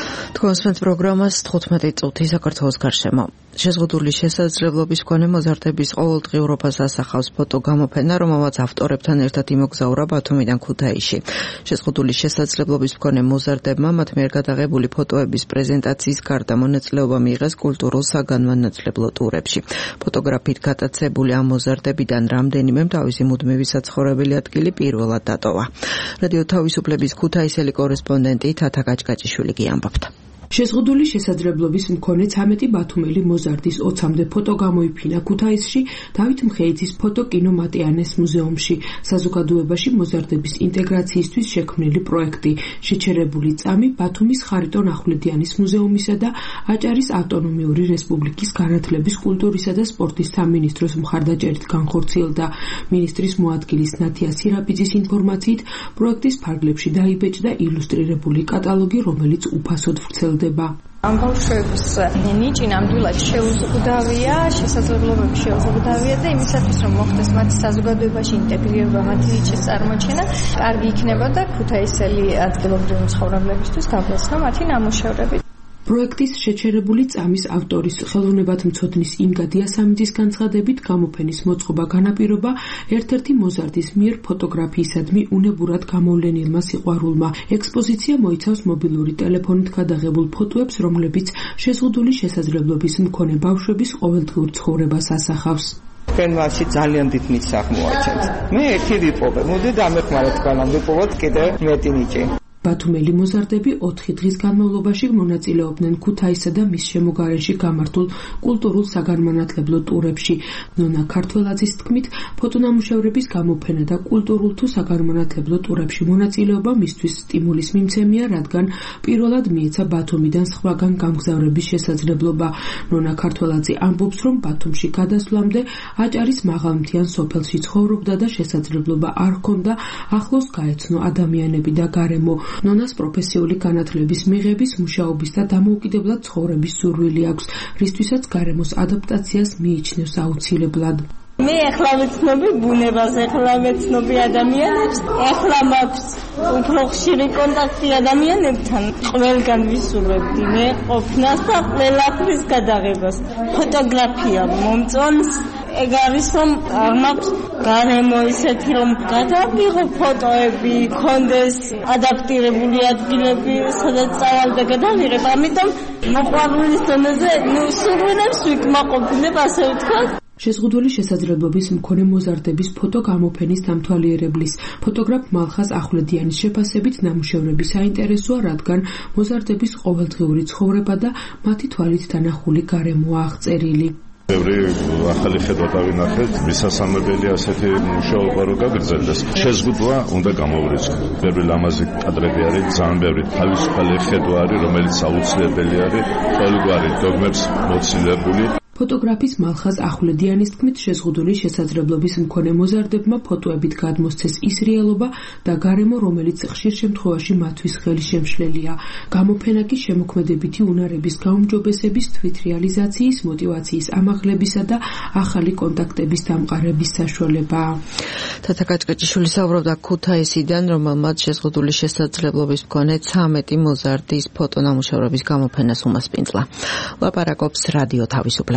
Konsument programmas თხუთმეტი წუთი საქართველოს გარშემო. Შეზღუდული შესაძლებლობის მქონე მოზარდების ყოველდღიურობას ასახავს ფოტოგამოფენა, რომელმაც ავტორებთან ერთად იმოგზაურა ბათუმიდან ქუთაისში. შეზღუდული შესაძლებლობის მქონე მოზარდებმა მათ მიერ გადაღებული ფოტოების პრეზენტაციის გარდა მონაწილეობა მიიღეს კულტურულ საგანმანათლებლო ტურებში. ფოტოგრაფით გატაცებული ამ მოზარდებიდან რამდენიმემ თავისი მუდმივი საცხოვრებელი ადგილი პირველად დატოვა. რადიო თავისუფლების ქუთაისელი კორესპონდენტი თათა გაჭკაჭიშვილი გიამბობთ. შეზღუდული შესაძლებლობის მქონე ცამეტი ბათუმელი მოზარდის ოცამდე ფოტო გამოიფინა ქუთაისში დავით მხეიძის ფოტო-კინო მატიანეს მუზეუმში. საზოგადოებაში მოზარდების ინტეგრაციისთვის შექმნილი პროექტი შეჩერებული წამი ბათუმის ხარიტონ ახვლედიანის მუზეუმისა და აჭარის ავტონომიური რესპუბლიკის განათლების, კულტურისა და სპორტის სამინისტროს მხარდაჭერით განხორციელდა. მინისტრის მოადგილის ნათია სირაპიძის ინფორმაციით, პროექტის ფარგლებში დაიბეჭდა ილუსტრირებული კატალოგი, რომელიც უფასოდ ვრცელდება. ამ ბავშვებს ნიჭი ნამდვილად შეუზღუდავია, შესაძლებლობები შეუზღუდავია და იმისათვის რომ მოხდეს მათი საზოგადოებაში ინტეგრირება, მათი ნიჭის წარმოჩენა, კარგი იქნებოდა ქუთაისელი ადგილობრივი მცხოვრებლებისთვის გაბლესვა მათი ნამუშევრები. პროექტის შეჩერებული წამის ავტორის ხელოვნებათმცოდნის ინგა დიასამიძის განცხადებით გამოფენის მოწყობა განაპირობა ერთ-ერთი მოზარდის მიერ ფოტოგრაფიისადმი უნებურად გამოვლენილმა სიყვარულმა. ექსპოზიცია მოიცავს მობილური ტელეფონით გადაღებულ ფოტოებს, რომლებიც შეზღუდული შესაძლებლობის მქონე ბავშვების ყოველდღიურ ცხოვრებას ასახავს. თქვენ მასში ძალიან დიდ ნიჭს აღმოაჩენთ. მე ერთი ვიპოვე, მოდი დამეხმაროთ თქვენ ვიპოვოთ კიდევ მეტი ნიჭი. ბათუმელი მოზარდები ოთხი დღის განმავლობაში მონაწილეობდნენ ქუთაისსა და მის შემოგარენში გამართულ კულტურულ საგანმანათლებლო ტურებში. ნონა ქართველაძის თქმით, ფოტონამუშევრების გამოფენა და კულტურულ თუ საგანმანათლებლო ტურებში მონაწილეობა მისთვის სტიმულის მიმცემია, რადგან პირველად მიეცა ბათუმიდან სხვაგან გამგზავრების შესაძლებლობა. ნონა ქართველაძე ამბობს, რომ ბათუმში გადასვლამდე აჭარის მაღალმთიან სოფელში ცხოვრობდა და შესაძლებლობა არ ჰქონდა ახლოს გაეცნო ადამიანები და გარემო. ნონას პროფესიული განათლების მიღების, მუშაობის და დამოუკიდებლად ცხოვრების სურვილი აქვს, რისთვისაც გარემოს ადაპტაციას მიიჩნევს აუცილებლად. მე ახლა ვეცნობი ბუნებას, ახლა ვეცნობი ადამიანებს, ახლა მაქვს უფრო ხშირი კონტაქტი ადამიანებთან. ყველგან ვისურვებდი მე ყოფნას და ყველაფრის გადაღებას. ფოტოგრაფია მომწონს. ეგ არის რომ მაქვს გარემო ისეთი რომ გადავიღო ფოტოები, კონდეს ადაპტირებული ადგილები, სადაც წავალ და გადავიღებ. ამიტომ მოყვარულის დონეზე ნუ სურვილებს ვიკმაყოფილებ, ასე ვთქვათ. შეზღუდული შესაძლებლობის მქონე მოზარდების ფოტო გამოფენის დამთვალიერებლის ფოტოგრაფ მალხაზ ახვლედიანის შეფასებით ნამუშევრები საინტერესოა, რადგან მოზარდების ყოველდღიური ცხოვრება და მათი თვალით დანახული გარემოა აღწერილი. ბევრი ახალი ხედვა დავინახეთ, მისასალმებელი ასეთი მუშაობა რო გაგრძელდეს. შეზღუდვა უნდა გამოვრიცხოთ. ბევრი ლამაზი კადრები არის, ძალიან ბევრი თავისუფალი ხედვა არის, რომელიც აუცილებელი არის ყოველგვარი დოგმებს მოცილებული. ფოტოგრაფის მალხაზ ახვლედიანის თქმით, შეზღუდული შესაძლებლობის მქონე მოზარდებმა ფოტოებით გადმოსცეს ის რეალობა და გარემო, რომელიც ხშირ შემთხვევაში მათთვის ხელშემშლელია. გამოფენა კი შემოქმედებითი უნარების გაუმჯობესების, თვითრეალიზაციის, მოტივაციის ამაღლებისა და ახალი კონტაქტების დამყარების საშუალებაა. თათა გაჭკაჭიშვილი საუბრობდა ქუთაისიდან, რომელმაც შეზღუდული შესაძლებლობის მქონე ცამეტი მოზარდის ფოტონამუშევრების გამოფენას უმასპინძლა. ლაპარაკობს რადიო თავისუფლება.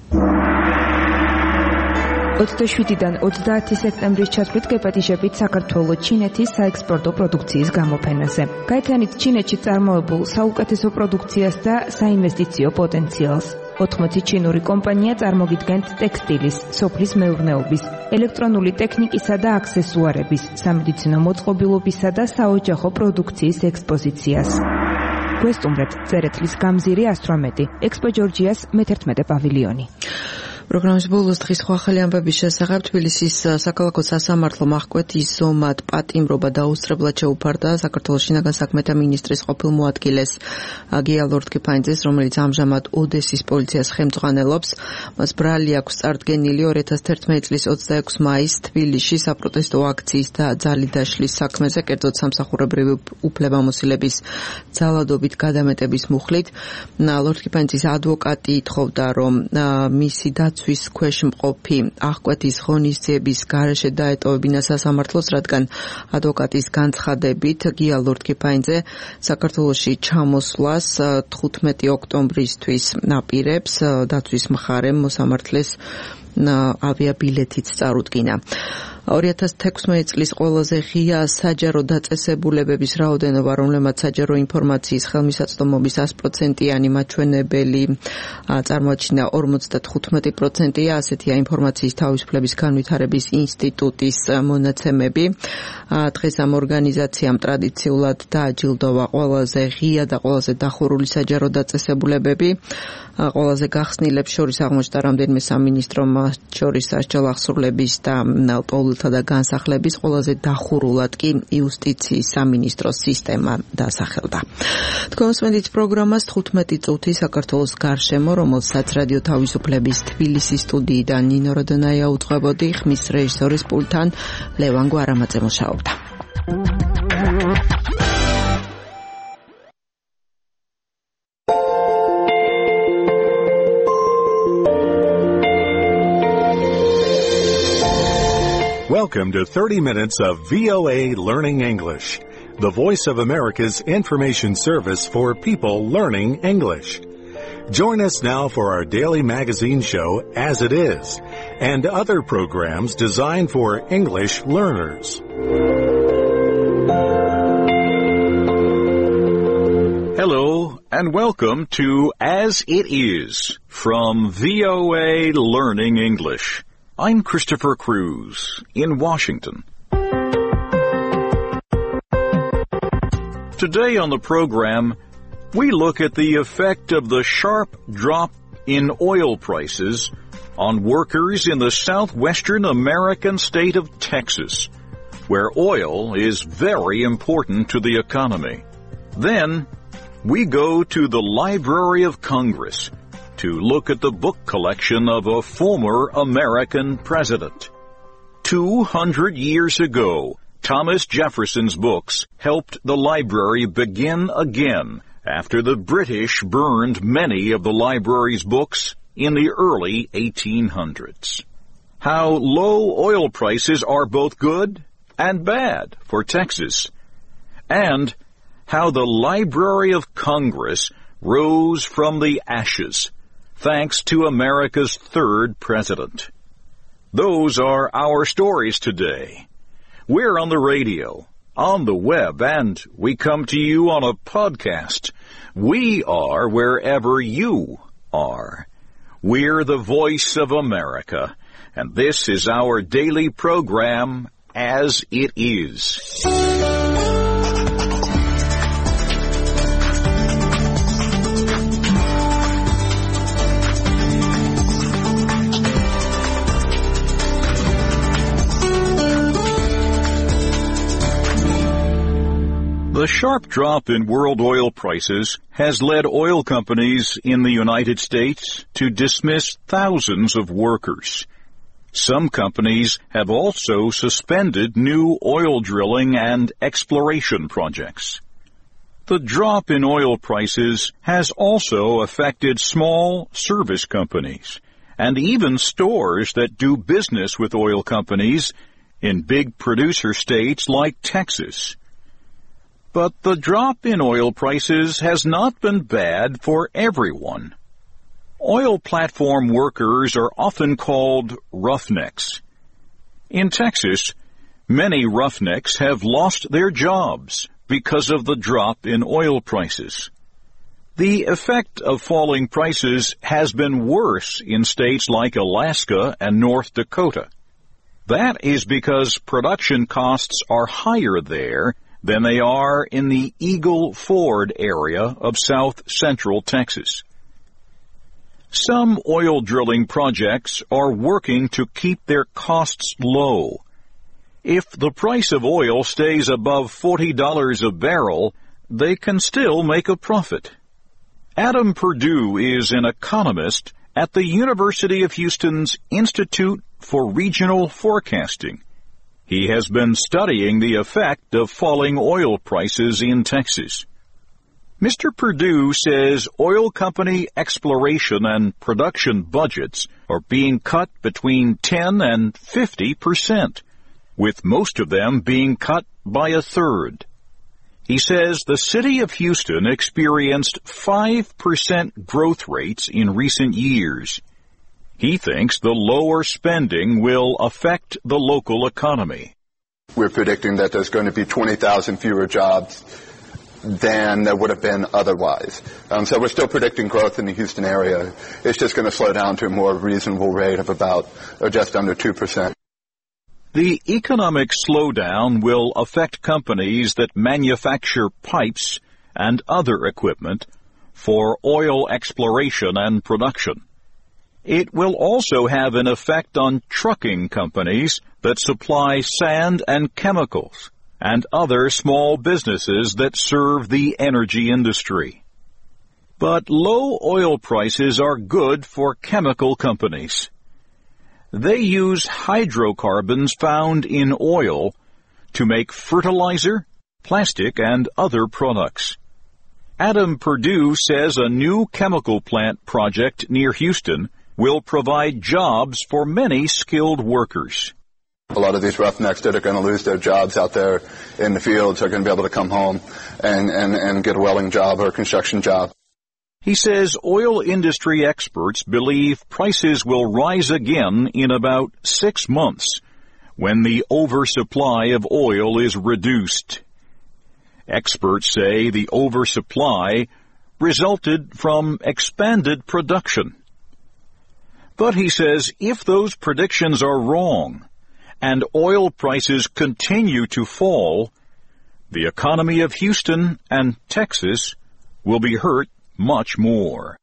ოცდაშვიდიდან ოცდაათი სექტემბრის ჩათვლით გეპატიჟებით საქართველოს ჩინეთის საექსპორტო პროდუქციის გამოფენაზე. გაერთიანით ჩინეთში წარმოებულ საუკეთესო პროდუქციას და საინვესტიციო პოტენციალს. ოთხმოცი ჩინური კომპანია წარმოგიდგენთ ტექსტილის, სოფლის მეურნეობის, ელექტრონული ტექნიკისა და აქსესუარების, სამედიცინო მოწყობილობისა და საოჯახო პროდუქციის ექსპოზიციას. გვესტუმრეთ წერეთლის გამზირი ასტრომეტი, ექსპო ჯორჯიას მეთერთმეტე პავილიონი. პროგრამის ბოლოს დღის სხვა ახალი ამბების შესახებ თბილისის საქალაქო სასამართლო მახკვეთ იზომად პატიმრობა დაუსწრებლად შეუფარდა საქართველოს შინაგან საქმეთა მინისტრის ყოფილ მოადგილეს გია ლორდ-კიფანიძეს, რომელიც ამჟამად ოდესის პოლიციას ხელმძღვანელობს. მას ბრალი აქვს წარდგენილი ორი ათას თერთმეტი წლის ოცდაექვსი მაისს თბილისში საპროტესტო აქციის და ძალიდაშლის საქმეზე, კერძოდ სამსახურებრივი უფლებამოსილების ძალადობით გადამეტების მუხლით. ლორდ-კიფანიძის ადვოკატი ითხოვდა, რომ მისი დაცვის ქვეშ მყოფი აღკვეთის ღონისძიების გარეშე დაეტოვებინა სასამართლოს, რადგან ადვოკატის განცხადებით გია ლორთქიფაინძე საქართველოში ჩამოსვლას თხუთმეტი ოქტომბრისთვის აპირებს. დაცვის მხარემ მოსამართლეს ავიაბილეთიც წარუდგინა. ორი ათას თექვსმეტი წლის ყველაზე ღია საჯარო დაწესებულებების რაოდენობა, რომლებმაც საჯარო ინფორმაციის ხელმისაწვდომობის ას პროცენტიანი მაჩვენებელი წარმოაჩინა ორმოცდათხუთმეტი პროცენტია, ასეთია ინფორმაციის თავისუფლების განვითარების ინსტიტუტის მონაცემები. დღეს ამ ორგანიზაციამ ტრადიციულად დააჯილდოვა ყველაზე ღია და ყველაზე დახურული საჯარო დაწესებულებები. ყველაზე გახსნილებს შორის აღმოჩნდა რამდენიმე სამინისტრო, მათ შორის სასჯელ აღსრულების და პოლითა და განსახლების, ყველაზე დახურულად კი იუსტიციის სამინისტროს სისტემა დასახელდა. თქვენსმენდით პროგრამას თხუთმეტი წუთი საქართველოს გარშემო, რომელსაც რადიო თავისუფლების თბილისის სტუდიიდან ნინო როდონაია უძღვებოდი, ხმის რეჟისორის პულტთან ლევან გვარამაძე მუშაობდა. Welcome to thirty minutes of V O A Learning English, the voice of America's information service for people learning English. Join us now for our daily magazine show, As It Is, and other programs designed for English learners. Hello, and welcome to As It Is from V O A Learning English. I'm Christopher Cruz in Washington. Today on the program, we look at the effect of the sharp drop in oil prices on workers in the southwestern American state of Texas, where oil is very important to the economy. Then, we go to the Library of Congress to look at the book collection of a former American president. Two hundred years ago, Thomas Jefferson's books helped the library begin again after the British burned many of the library's books in the early eighteen hundreds. How low oil prices are both good and bad for Texas, and how the Library of Congress rose from the ashes thanks to America's third president. Those are our stories today. We're on the radio, on the web, and we come to you on a podcast. We are wherever you are. We're the voice of America, and this is our daily program, As It Is. The sharp drop in world oil prices has led oil companies in the United States to dismiss thousands of workers. Some companies have also suspended new oil drilling and exploration projects. The drop in oil prices has also affected small service companies and even stores that do business with oil companies in big producer states like Texas. But the drop in oil prices has not been bad for everyone. Oil platform workers are often called roughnecks. In Texas, many roughnecks have lost their jobs because of the drop in oil prices. The effect of falling prices has been worse in states like Alaska and North Dakota. That is because production costs are higher there than they are in the Eagle Ford area of south central Texas. Some oil drilling projects are working to keep their costs low. If the price of oil stays above forty dollars a barrel, they can still make a profit. Adam Perdue is an economist at the University of Houston's Institute for Regional Forecasting. He has been studying the effect of falling oil prices in Texas. Mister Perdue says oil company exploration and production budgets are being cut between ten and fifty percent, with most of them being cut by a third. He says the city of Houston experienced five percent growth rates in recent years. He thinks the lower spending will affect the local economy. We're predicting that there's going to be twenty thousand fewer jobs than there would have been otherwise. Um, so we're still predicting growth in the Houston area. It's just going to slow down to a more reasonable rate of about or just under two percent. The economic slowdown will affect companies that manufacture pipes and other equipment for oil exploration and production. It will also have an effect on trucking companies that supply sand and chemicals, and other small businesses that serve the energy industry. But low oil prices are good for chemical companies. They use hydrocarbons found in oil to make fertilizer, plastic, and other products. Adam Perdue says a new chemical plant project near Houston will provide jobs for many skilled workers. A lot of these roughnecks that are going to lose their jobs out there in the fields are going to be able to come home and, and, and get a welding job or a construction job. He says oil industry experts believe prices will rise again in about six months when the oversupply of oil is reduced. Experts say the oversupply resulted from expanded production. But he says if those predictions are wrong, and oil prices continue to fall, the economy of Houston and Texas will be hurt much more.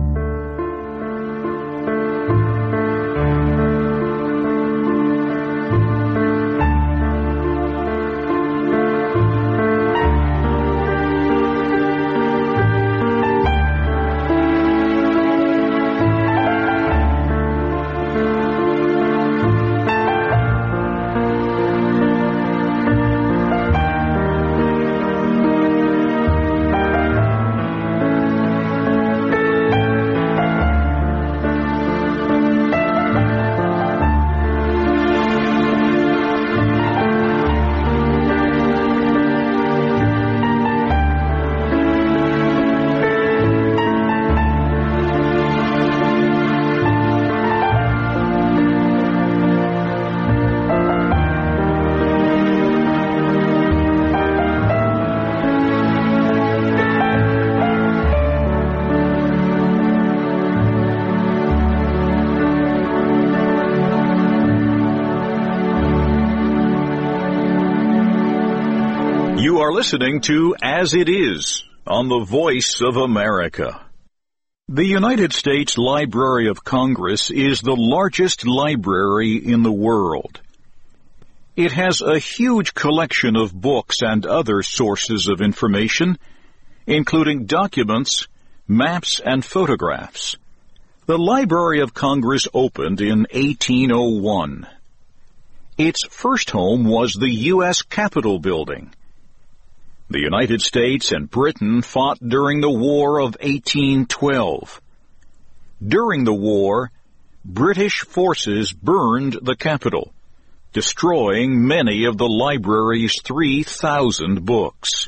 Listening to As It Is on the Voice of America. The United States Library of Congress is the largest library in the world. It has a huge collection of books and other sources of information, including documents, maps, and photographs. The Library of Congress opened in eighteen oh one. Its first home was the U S Capitol Building. The United States and Britain fought during the War of eighteen twelve. During the war, British forces burned the Capitol, destroying many of the library's three thousand books.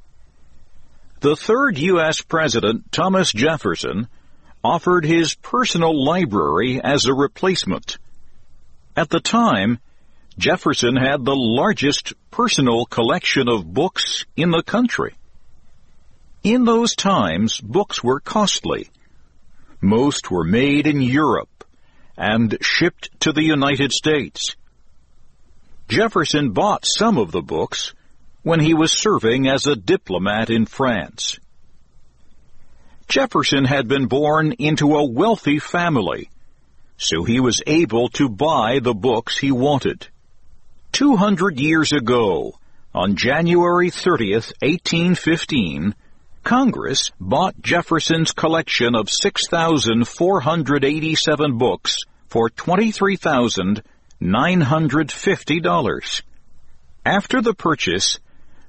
The third U S President, Thomas Jefferson, offered his personal library as a replacement. At the time, Jefferson had the largest personal collection of books in the country. In those times, books were costly. Most were made in Europe and shipped to the United States. Jefferson bought some of the books when he was serving as a diplomat in France. Jefferson had been born into a wealthy family, so he was able to buy the books he wanted. Two hundred years ago, on January thirtieth, eighteen fifteen, Congress bought Jefferson's collection of six thousand four hundred eighty-seven books for twenty-three thousand nine hundred fifty dollars. After the purchase,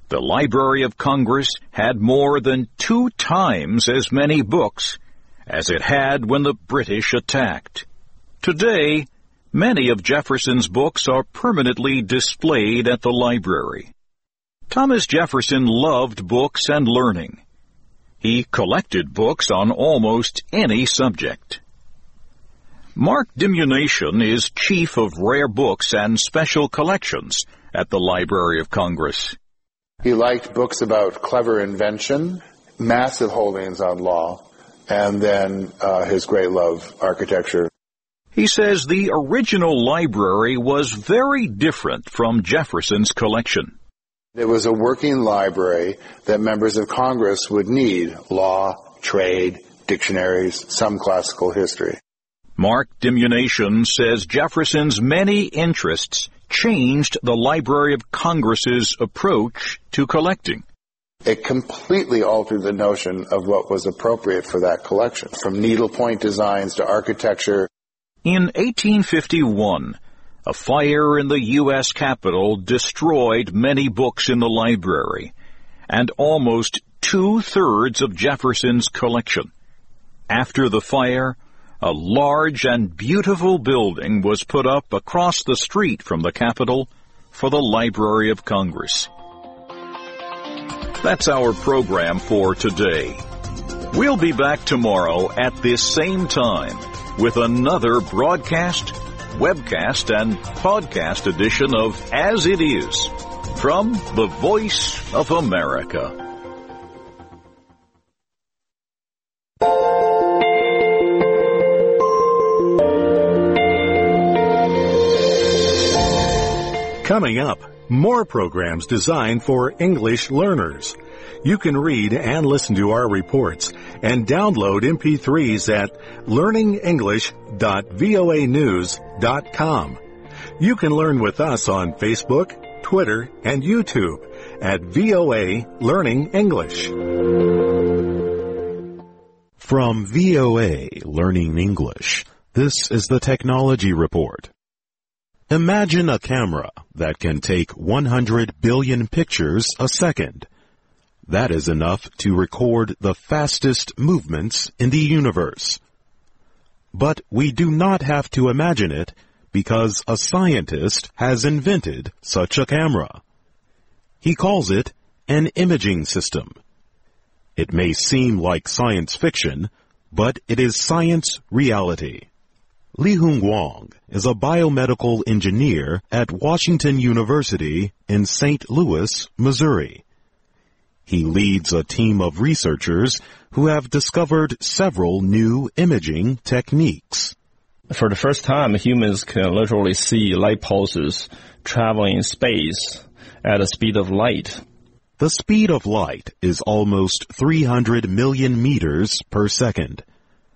the Library of Congress had more than two times as many books as it had when the British attacked. Today, many of Jefferson's books are permanently displayed at the library. Thomas Jefferson loved books and learning. He collected books on almost any subject. Mark Dimunation is Chief of Rare Books and Special Collections at the Library of Congress. He liked books about clever invention, massive holdings on law, and then uh, his great love, architecture. He says the original library was very different from Jefferson's collection. It was a working library that members of Congress would need: law, trade, dictionaries, some classical history. Mark Dimunation says Jefferson's many interests changed the Library of Congress's approach to collecting. It completely altered the notion of what was appropriate for that collection, from needlepoint designs to architecture. In eighteen fifty-one, a fire in the U S Capitol destroyed many books in the library and almost two-thirds of Jefferson's collection. After the fire, a large and beautiful building was put up across the street from the Capitol for the Library of Congress. That's our program for today. We'll be back tomorrow at this same time with another broadcast, webcast, and podcast edition of As It Is from the Voice of America. Coming up, more programs designed for English learners. You can read and listen to our reports and download M P threes at learning english dot voa news dot com. You can learn with us on Facebook, Twitter, and YouTube at V O A Learning English. From V O A Learning English, this is the Technology Report. Imagine a camera that can take one hundred billion pictures a second. That is enough to record the fastest movements in the universe. But we do not have to imagine it because a scientist has invented such a camera. He calls it an imaging system. It may seem like science fiction, but it is science reality. Li-Hung Wang is a biomedical engineer at Washington University in Saint Louis, Missouri. He leads a team of researchers who have discovered several new imaging techniques. For the first time, humans can literally see light pulses traveling in space at the speed of light. The speed of light is almost three hundred million meters per second.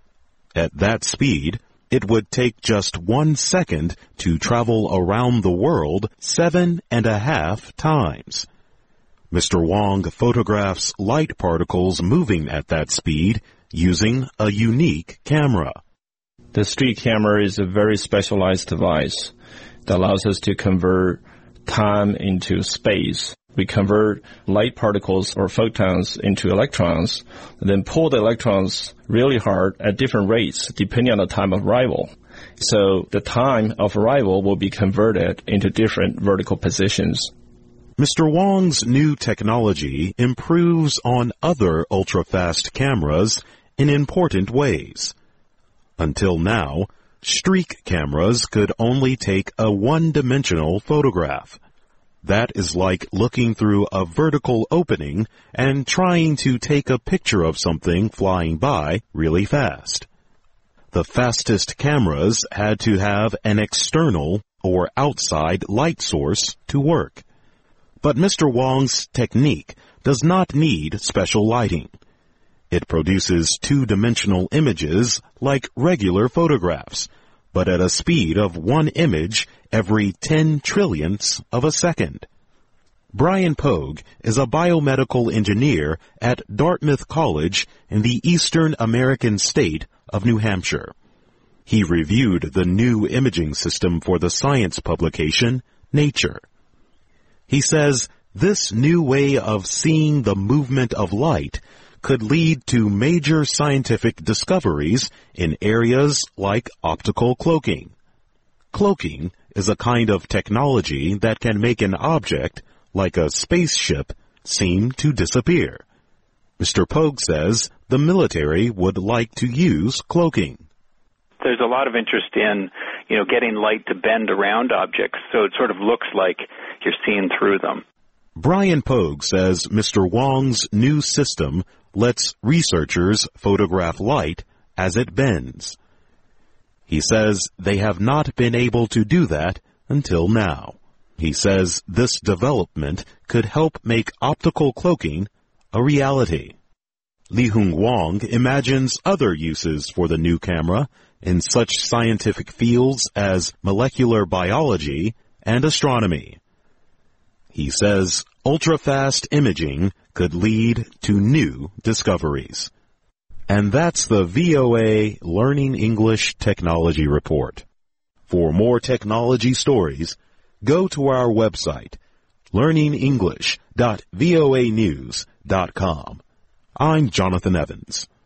At that speed, it would take just one second to travel around the world seven and a half times. Mister Wang photographs light particles moving at that speed using a unique camera. The street camera is a very specialized device that allows us to convert time into space. We convert light particles or photons into electrons, and then pull the electrons really hard at different rates depending on the time of arrival. So the time of arrival will be converted into different vertical positions. Mister Wang's new technology improves on other ultra-fast cameras in important ways. Until now, streak cameras could only take a one-dimensional photograph. That is like looking through a vertical opening and trying to take a picture of something flying by really fast. The fastest cameras had to have an external or outside light source to work. But Mister Wang's technique does not need special lighting. It produces two-dimensional images like regular photographs, but at a speed of one image every ten trillionths of a second. Brian Pogue is a biomedical engineer at Dartmouth College in the eastern American state of New Hampshire. He reviewed the new imaging system for the science publication Nature. He says This new way of seeing the movement of light could lead to major scientific discoveries in areas like optical cloaking. Cloaking is a kind of technology that can make an object, like a spaceship, seem to disappear. Mister Pogue says the military would like to use cloaking. There's a lot of interest in, you know, getting light to bend around objects, so it sort of looks like you're seeing through them. Brian Pogue says Mister Wong's new system lets researchers photograph light as it bends. He says they have not been able to do that until now. He says this development could help make optical cloaking a reality. Li-Hung Wong imagines other uses for the new camera in such scientific fields as molecular biology and astronomy. He says ultra-fast imaging could lead to new discoveries. And that's the V O A Learning English Technology Report. For more technology stories, go to our website, learning english dot voa news dot com. I'm Jonathan Evans.